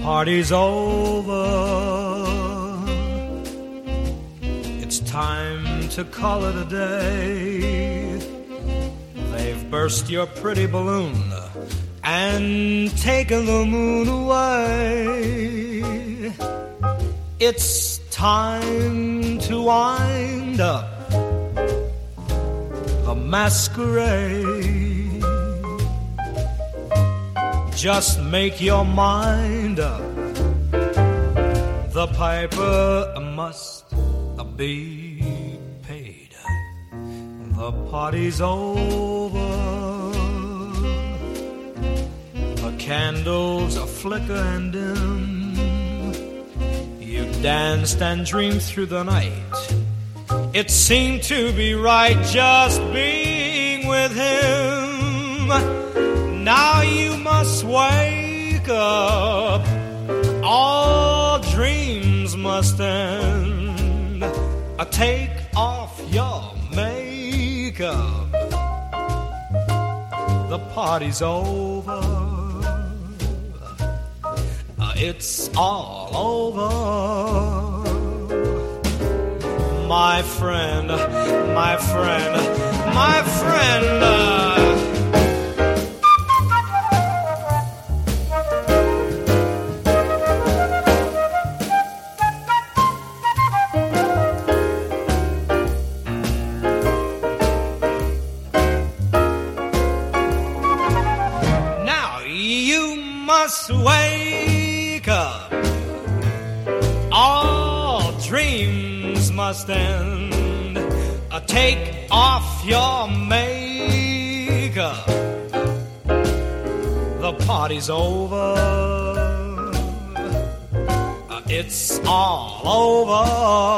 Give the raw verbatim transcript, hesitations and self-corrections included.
party's over. It's time to call it a day. They've burst your pretty balloon and taken the moon away. It's time to wind up the masquerade. Just make your mind up. The piper must be paid. The party's over. The candles flicker and dim. You danced and dreamed through the night. It seemed to be right just being with him. Now you must wake up. All dreams must end. Uh, take off your makeup. The party's over. Uh, it's all over. My friend, my friend, my friend. Uh, Wake up. All dreams must end. Uh, take off your makeup. The party's over. Uh, it's all over.